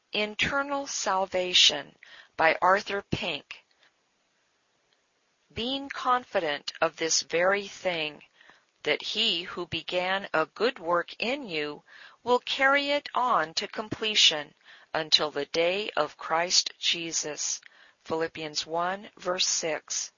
Internal Salvation by Arthur Pink. Being confident of this very thing, that he who began a good work in you will carry it on to completion until the day of Christ Jesus. Philippians 1, verse 6.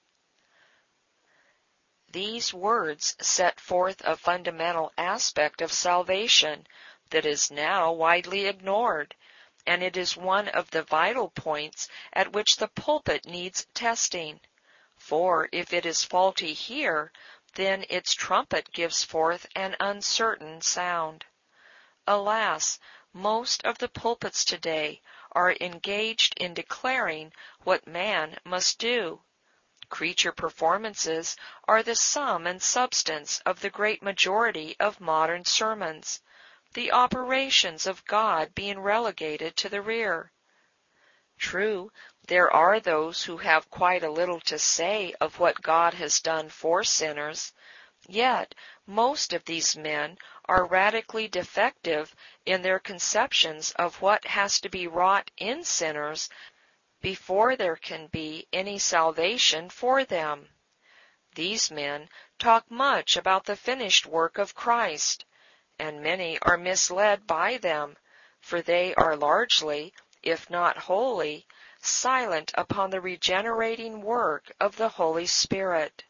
These words set forth a fundamental aspect of salvation that is now widely ignored, and it is one of the vital points at which the pulpit needs testing. For if it is faulty here, then its trumpet gives forth an uncertain sound. Alas, most of the pulpits today are engaged in declaring what man must do. Creature performances are the sum and substance of the great majority of modern sermons, the operations of God being relegated to the rear. True, there are those who have quite a little to say of what God has done for sinners, yet most of these men are radically defective in their conceptions of what has to be wrought in sinners before there can be any salvation for them. These men talk much about the finished work of Christ, and many are misled by them, for they are largely, if not wholly, silent upon the regenerating work of the Holy Spirit.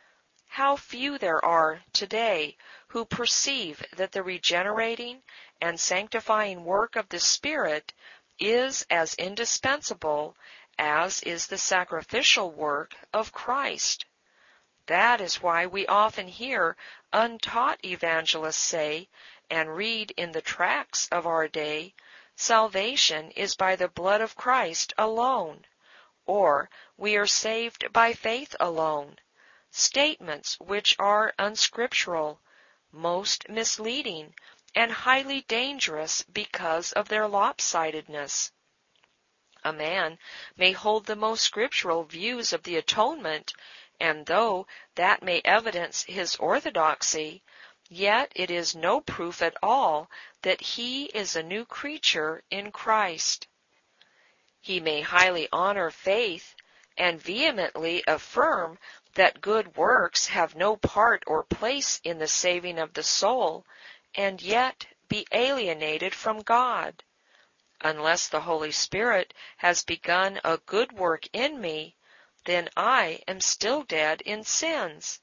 How few there are today who perceive that the regenerating and sanctifying work of the Spirit is as indispensable as is the sacrificial work of Christ. That is why we often hear untaught evangelists say, and read in the tracts of our day, salvation is by the blood of Christ alone, or we are saved by faith alone, statements which are unscriptural, most misleading, and highly dangerous because of their lopsidedness. A man may hold the most scriptural views of the atonement, and though that may evidence his orthodoxy, yet it is no proof at all that he is a new creature in Christ. He may highly honor faith and vehemently affirm that good works have no part or place in the saving of the soul, and yet be alienated from God. Unless the Holy Spirit has begun a good work in me, then I am still dead in sins.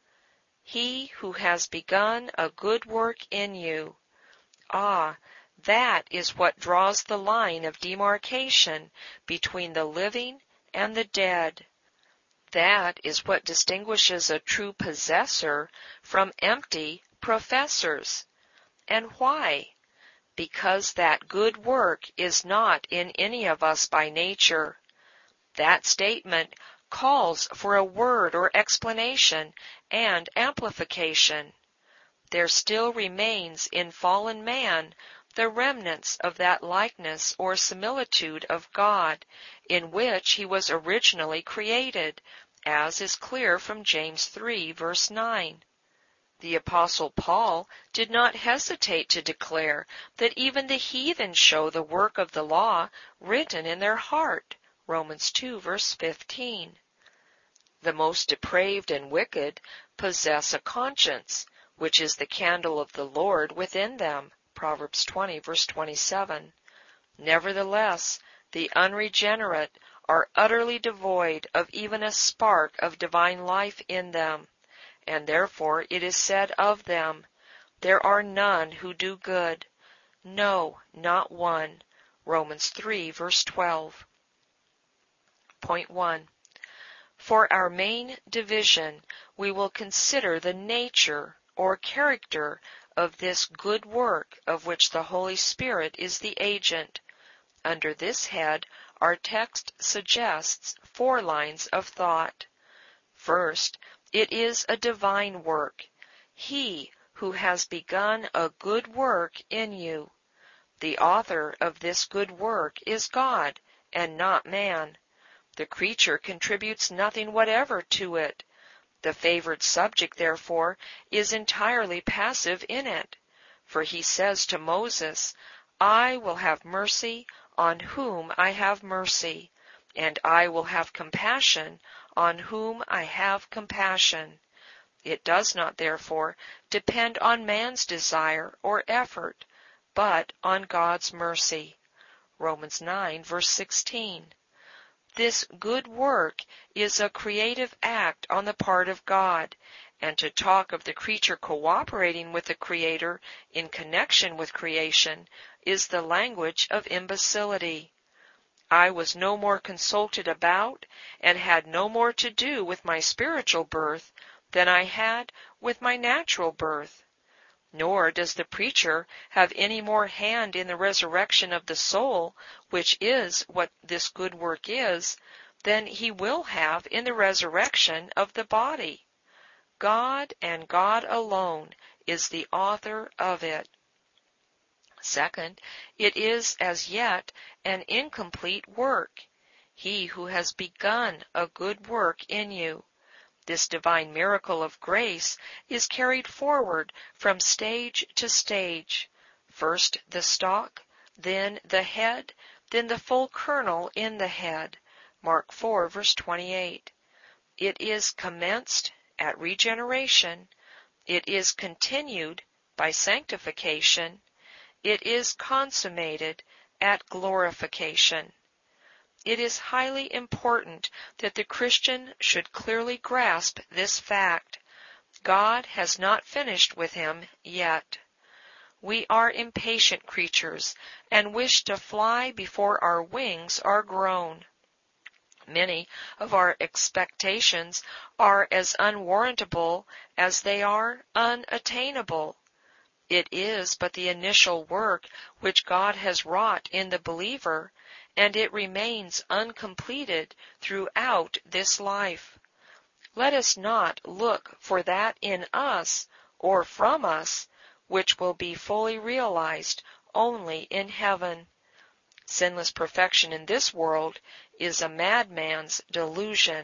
He who has begun a good work in you. Ah, that is what draws the line of demarcation between the living and the dead. That is what distinguishes a true possessor from empty professors. And why? Because that good work is not in any of us by nature. That statement calls for a word or explanation and amplification. There still remains in fallen man the remnants of that likeness or similitude of God in which he was originally created, as is clear from James 3, verse 9. The Apostle Paul did not hesitate to declare that even the heathen show the work of the law written in their heart, Romans 2, verse 15. The most depraved and wicked possess a conscience, which is the candle of the Lord within them, Proverbs 20, verse 27. Nevertheless, the unregenerate are utterly devoid of even a spark of divine life in them, and therefore it is said of them, there are none who do good, no, not one, Romans 3, verse 12. Point 1. For our main division, we will consider the nature or character of this good work of which the Holy Spirit is the agent. Under this head, our text suggests 4 lines of thought. First, it is a divine work. He who has begun a good work in you. The author of this good work is God, and not man. The creature contributes nothing whatever to it. The favored subject, therefore, is entirely passive in it. For he says to Moses, I will have mercy on whom I have mercy, and I will have compassion on whom I have compassion. It does not, therefore, depend on man's desire or effort, but on God's mercy. Romans 9, verse 16. This good work is a creative act on the part of God, and to talk of the creature cooperating with the Creator in connection with creation is the language of imbecility. I was no more consulted about and had no more to do with my spiritual birth than I had with my natural birth. Nor does the preacher have any more hand in the resurrection of the soul, which is what this good work is, than he will have in the resurrection of the body. God and God alone is the author of it. Second, it is as yet an incomplete work. He who has begun a good work in you. This divine miracle of grace is carried forward from stage to stage. First the stalk, then the head, then the full kernel in the head. Mark 4, verse 28. It is commenced at regeneration. It is continued by sanctification. It is consummated at glorification. It is highly important that the Christian should clearly grasp this fact. God has not finished with him yet. We are impatient creatures and wish to fly before our wings are grown. Many of our expectations are as unwarrantable as they are unattainable. It is but the initial work which God has wrought in the believer, and it remains uncompleted throughout this life. Let us not look for that in us or from us which will be fully realized only in heaven. Sinless perfection in this world is a madman's delusion.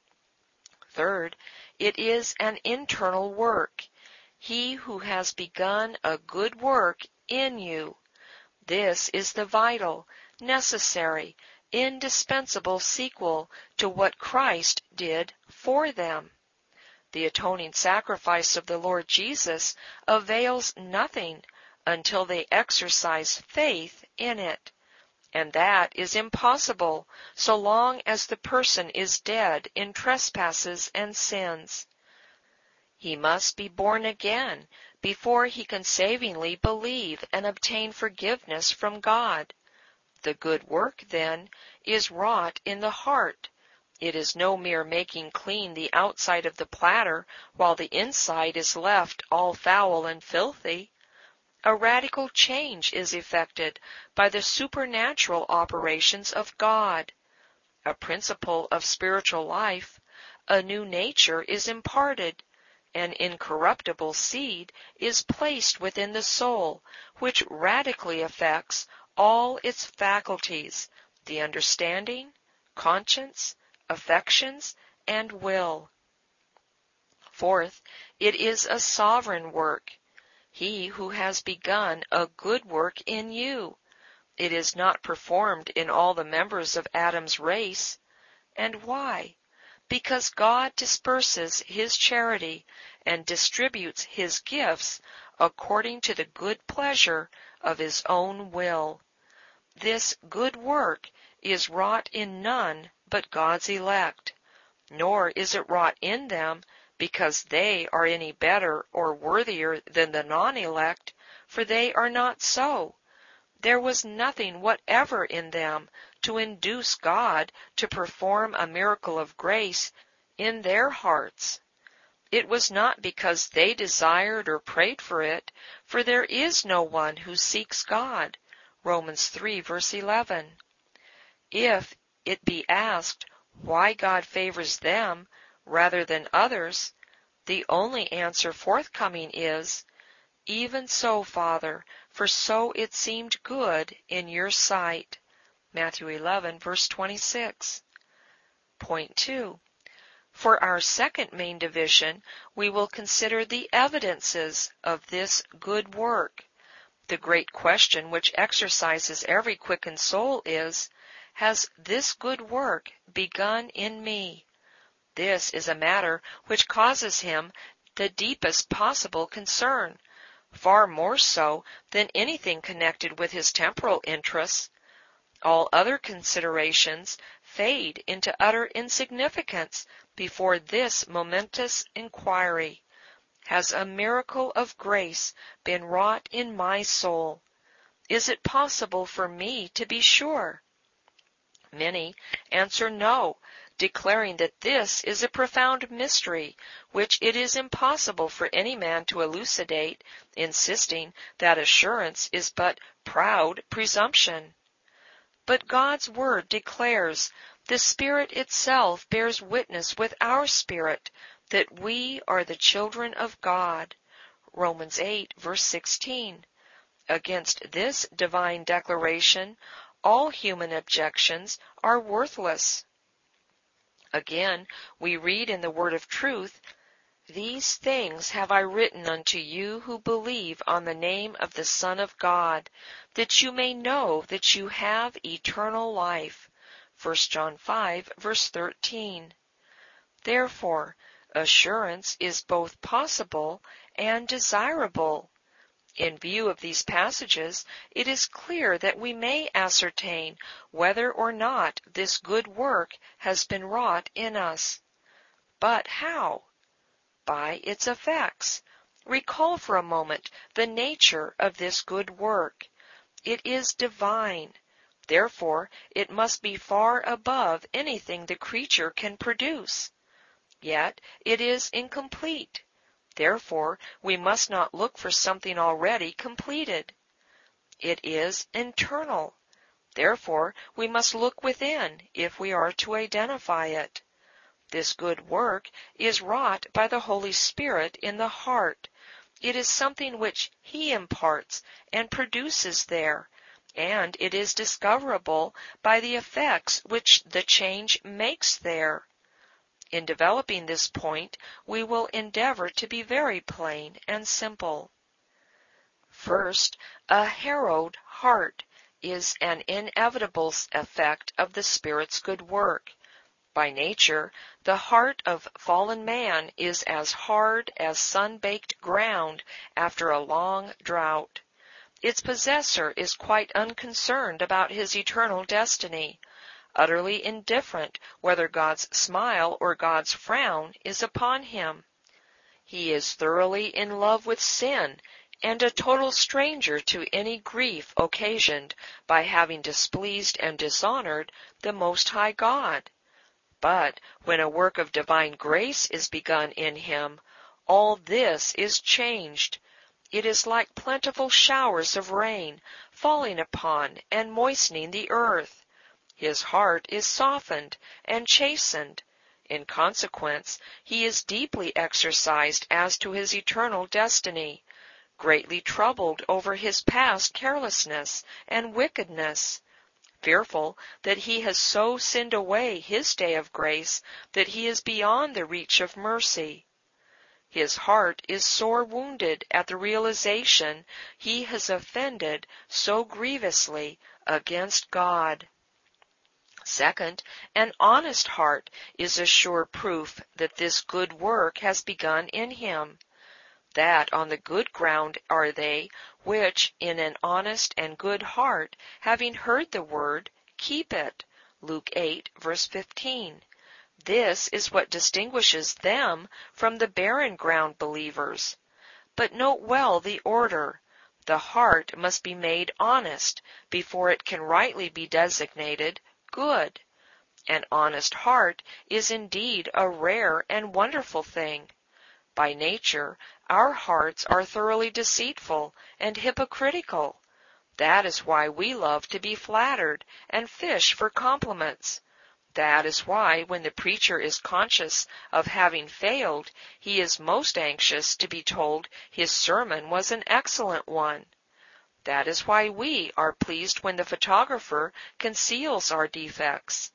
Third, it is an internal work. He who has begun a good work in you. This is the vital, necessary, indispensable sequel to what Christ did for them. The atoning sacrifice of the Lord Jesus avails nothing until they exercise faith in it, and that is impossible so long as the person is dead in trespasses and sins. He must be born again before he can savingly believe and obtain forgiveness from God. The good work, then, is wrought in the heart. It is no mere making clean the outside of the platter while the inside is left all foul and filthy. A radical change is effected by the supernatural operations of God. A principle of spiritual life, a new nature is imparted. An incorruptible seed is placed within the soul, which radically affects all its faculties, the understanding, conscience, affections, and will. Fourth, it is a sovereign work. He who has begun a good work in you. It is not performed in all the members of Adam's race. And why? Because God disperses his charity and distributes his gifts according to the good pleasure of his own will. This good work is wrought in none but God's elect, nor is it wrought in them because they are any better or worthier than the non-elect, for they are not so. There was nothing whatever in them to induce God to perform a miracle of grace in their hearts. It was not because they desired or prayed for it, for there is no one who seeks God. Romans 3, verse 11. If it be asked why God favors them rather than others, the only answer forthcoming is, "Even so, Father, for so it seemed good in your sight." Matthew 11, verse 26. Point 2. For our second main division, we will consider the evidences of this good work. The great question which exercises every quickened soul is, has this good work begun in me? This is a matter which causes him the deepest possible concern, far more so than anything connected with his temporal interests. All other considerations fade into utter insignificance before this momentous inquiry. Has a miracle of grace been wrought in my soul? Is it possible for me to be sure? Many answer no, declaring that this is a profound mystery which it is impossible for any man to elucidate, insisting that assurance is but proud presumption. But God's word declares, the Spirit itself bears witness with our spirit that we are the children of God. Romans 8, verse 16. Against this divine declaration, all human objections are worthless. Again, we read in the Word of Truth, these things have I written unto you who believe on the name of the Son of God, that you may know that you have eternal life. 1 John 5, verse 13. Therefore, assurance is both possible and desirable. In view of these passages, it is clear that we may ascertain whether or not this good work has been wrought in us. But how? By its effects. Recall for a moment the nature of this good work. It is divine. Therefore, it must be far above anything the creature can produce. Yet it is incomplete. Therefore, we must not look for something already completed. It is internal. Therefore, we must look within if we are to identify it. This good work is wrought by the Holy Spirit in the heart. It is something which He imparts and produces there, and it is discoverable by the effects which the change makes there. In developing this point, we will endeavor to be very plain and simple. First, a harrowed heart is an inevitable effect of the Spirit's good work. By nature, the heart of fallen man is as hard as sun-baked ground after a long drought. Its possessor is quite unconcerned about his eternal destiny, utterly indifferent whether God's smile or God's frown is upon him. He is thoroughly in love with sin and a total stranger to any grief occasioned by having displeased and dishonored the Most High God. But when a work of divine grace is begun in him, all this is changed. It is like plentiful showers of rain falling upon and moistening the earth. His heart is softened and chastened. In consequence, he is deeply exercised as to his eternal destiny, greatly troubled over his past carelessness and wickedness, fearful that he has so sinned away his day of grace that he is beyond the reach of mercy. His heart is sore wounded at the realization he has offended so grievously against God. Second, an honest heart is a sure proof that this good work has begun in him. That on the good ground are they which, in an honest and good heart, having heard the word, keep it. Luke 8, verse 15. This is what distinguishes them from the barren ground believers. But note well the order. The heart must be made honest before it can rightly be designated good. An honest heart is indeed a rare and wonderful thing. By nature, our hearts are thoroughly deceitful and hypocritical. That is why we love to be flattered and fish for compliments. That is why, when the preacher is conscious of having failed, he is most anxious to be told his sermon was an excellent one. That is why we are pleased when the photographer conceals our defects.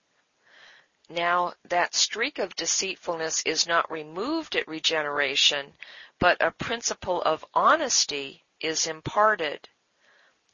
Now, that streak of deceitfulness is not removed at regeneration, but a principle of honesty is imparted.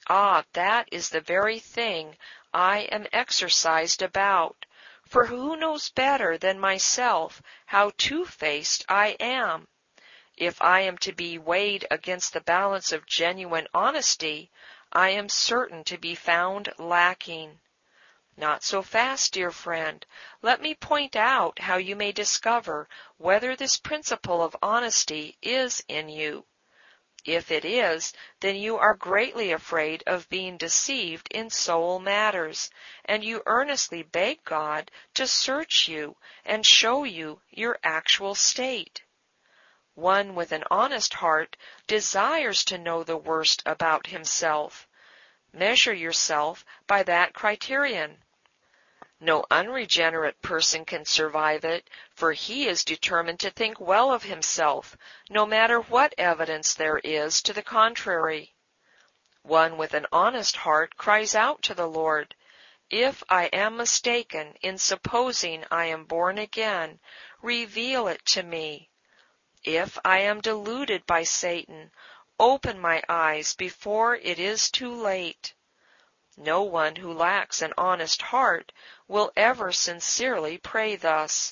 Ah, that is the very thing I am exercised about. For who knows better than myself how two-faced I am? If I am to be weighed against the balance of genuine honesty, I am certain to be found lacking. Not so fast, dear friend. Let me point out how you may discover whether this principle of honesty is in you. If it is, then you are greatly afraid of being deceived in soul matters, and you earnestly beg God to search you and show you your actual state. One with an honest heart desires to know the worst about himself. Measure yourself by that criterion. No unregenerate person can survive it, for he is determined to think well of himself, no matter what evidence there is to the contrary. One with an honest heart cries out to the Lord, "If I am mistaken in supposing I am born again, reveal it to me. If I am deluded by Satan, open my eyes before it is too late." No one who lacks an honest heart will ever sincerely pray thus.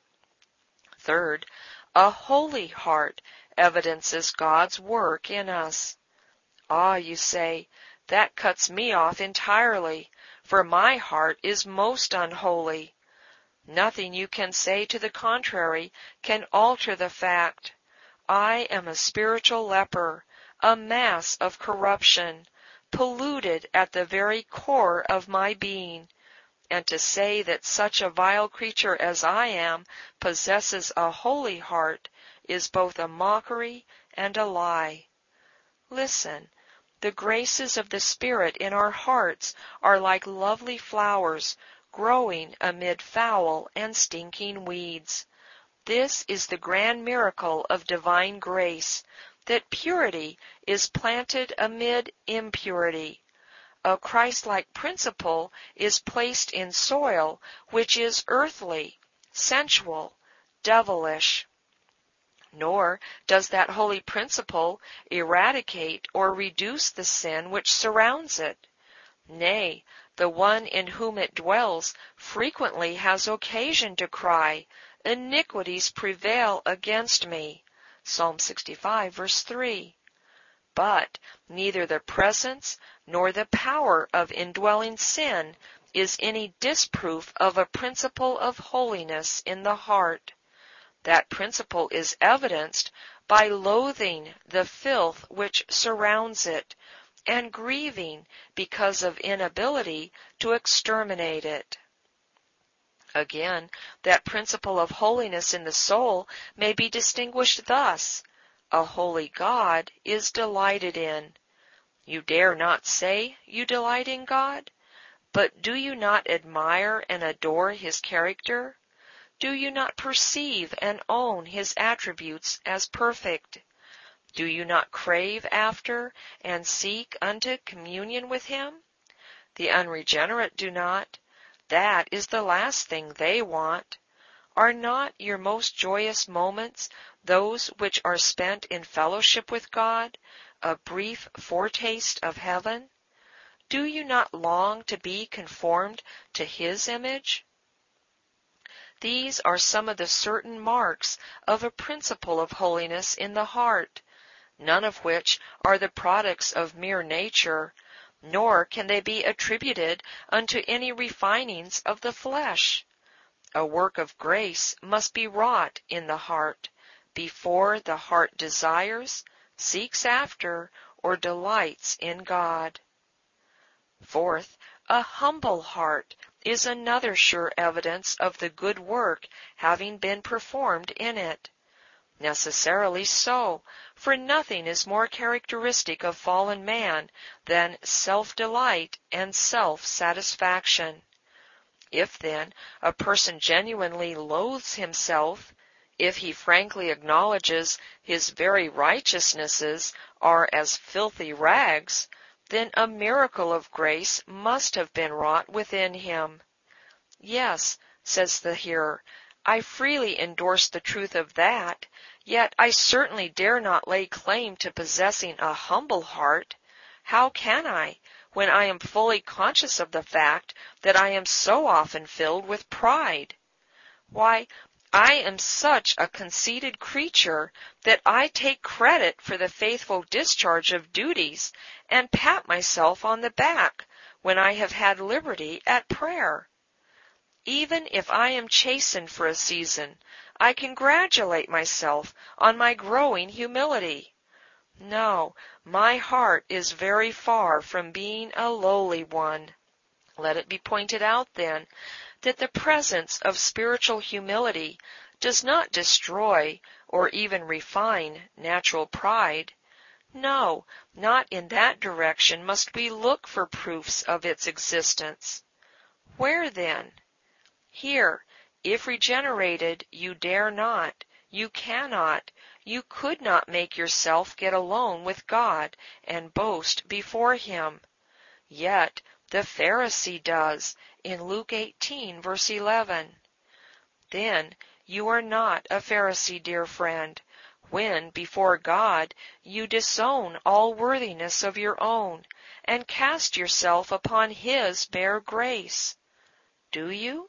Third, a holy heart evidences God's work in us. Ah, you say, that cuts me off entirely, for my heart is most unholy. Nothing you can say to the contrary can alter the fact. I am a spiritual leper, a mass of corruption, polluted at the very core of my being, and to say that such a vile creature as I am possesses a holy heart is both a mockery and a lie. Listen, the graces of the Spirit in our hearts are like lovely flowers growing amid foul and stinking weeds. This is the grand miracle of divine grace, that purity is planted amid impurity. A Christ-like principle is placed in soil which is earthly, sensual, devilish. Nor does that holy principle eradicate or reduce the sin which surrounds it. Nay, the one in whom it dwells frequently has occasion to cry, "Iniquities prevail against me." Psalm 65, verse 3. But neither the presence nor the power of indwelling sin is any disproof of a principle of holiness in the heart. That principle is evidenced by loathing the filth which surrounds it, and grieving because of inability to exterminate it. Again, that principle of holiness in the soul may be distinguished thus: a holy God is delighted in. You dare not say you delight in God? But do you not admire and adore His character? Do you not perceive and own His attributes as perfect? Do you not crave after and seek unto communion with Him? The unregenerate do not. That is the last thing they want. Are not your most joyous moments those which are spent in fellowship with God, a brief foretaste of heaven? Do you not long to be conformed to His image? These are some of the certain marks of a principle of holiness in the heart, none of which are the products of mere nature, nor can they be attributed unto any refinings of the flesh. A work of grace must be wrought in the heart before the heart desires, seeks after, or delights in God. Fourth, a humble heart is another sure evidence of the good work having been performed in it. Necessarily so, for nothing is more characteristic of fallen man than self-delight and self-satisfaction. If, then, a person genuinely loathes himself, if he frankly acknowledges his very righteousnesses are as filthy rags, then a miracle of grace must have been wrought within him. Yes, says the hearer, I freely endorse the truth of that, yet I certainly dare not lay claim to possessing a humble heart. How can I, when I am fully conscious of the fact that I am so often filled with pride? Why, I am such a conceited creature that I take credit for the faithful discharge of duties and pat myself on the back when I have had liberty at prayer. Even if I am chastened for a season, I congratulate myself on my growing humility. No, my heart is very far from being a lowly one. Let it be pointed out, then, that the presence of spiritual humility does not destroy or even refine natural pride. No, not in that direction must we look for proofs of its existence. Where then? Here, if regenerated, you dare not, you cannot, you could not make yourself get alone with God and boast before Him. Yet the Pharisee does in Luke 18, verse 11. Then you are not a Pharisee, dear friend, when before God you disown all worthiness of your own and cast yourself upon His bare grace. Do you?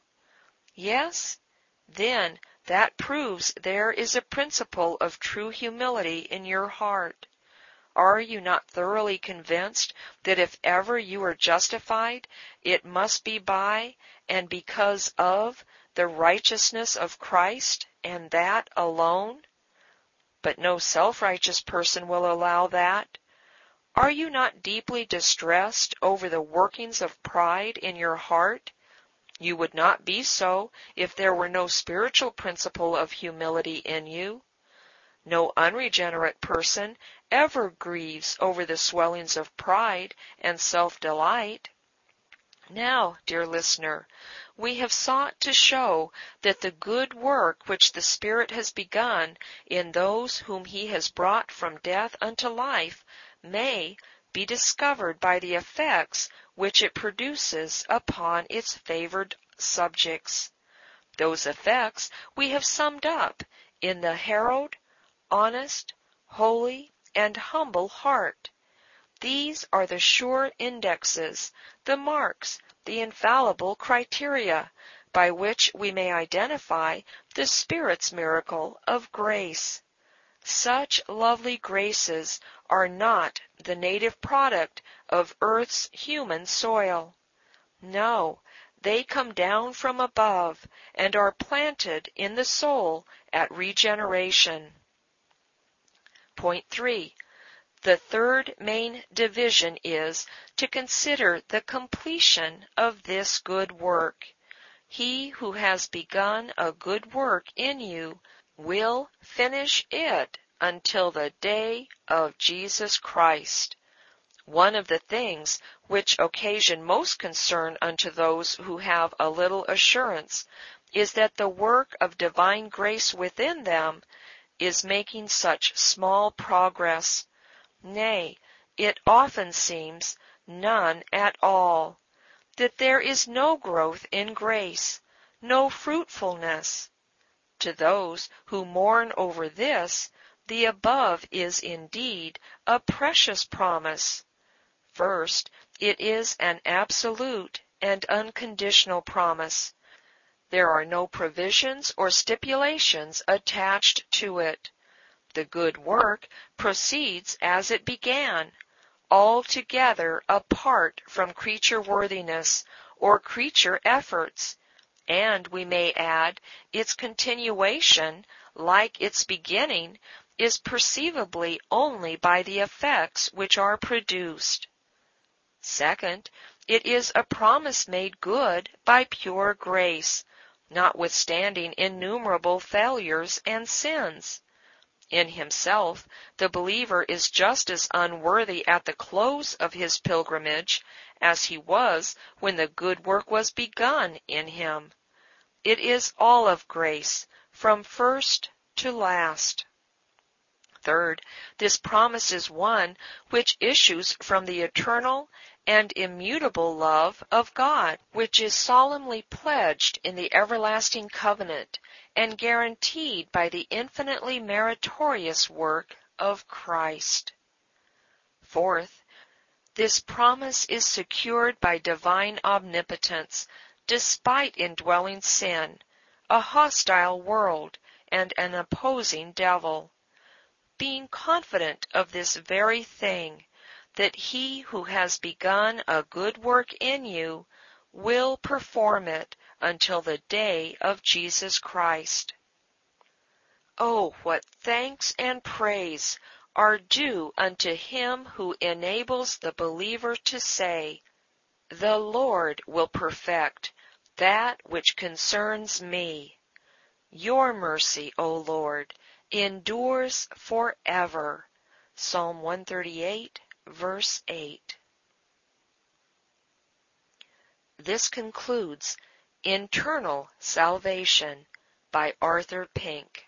Yes? Then that proves there is a principle of true humility in your heart. Are you not thoroughly convinced that if ever you are justified, it must be by and because of the righteousness of Christ, and that alone? But no self-righteous person will allow that. Are you not deeply distressed over the workings of pride in your heart? You would not be so if there were no spiritual principle of humility in you. No unregenerate person ever grieves over the swellings of pride and self-delight. Now, dear listener, we have sought to show that the good work which the Spirit has begun in those whom He has brought from death unto life may be discovered by the effects which it produces upon its favored subjects. Those effects we have summed up in the harrowed, honest, holy, and humble heart. These are the sure indexes, the marks, the infallible criteria, by which we may identify the Spirit's miracle of grace. Such lovely graces are not the native product of earth's human soil. No, they come down from above and are planted in the soul at regeneration. Point 3. The third main division is to consider the completion of this good work. He who has begun a good work in you will finish it until the day of Jesus Christ. One of the things which occasion most concern unto those who have a little assurance is that the work of divine grace within them is making such small progress. Nay, it often seems none at all, that there is no growth in grace, no fruitfulness. To those who mourn over this, the above is indeed a precious promise. First, it is an absolute and unconditional promise. There are no provisions or stipulations attached to it. The good work proceeds as it began, altogether apart from creature worthiness or creature efforts, and we may add, its continuation, like its beginning, is perceivably only by the effects which are produced. Second, it is a promise made good by pure grace, notwithstanding innumerable failures and sins. In himself, the believer is just as unworthy at the close of his pilgrimage as he was when the good work was begun in him. It is all of grace, from first to last. Third, this promise is one which issues from the eternal and immutable love of God, which is solemnly pledged in the everlasting covenant and guaranteed by the infinitely meritorious work of Christ. Fourth, This promise is secured by divine omnipotence, despite indwelling sin, a hostile world, and an opposing devil. Being confident of this very thing, that he who has begun a good work in you will perform it until the day of Jesus Christ. Oh, what thanks and praise are due unto him who enables the believer to say, "The Lord will perfect that which concerns me." Your mercy, O Lord, endures forever. Psalm 138, verse 8. This concludes Internal Salvation by Arthur Pink.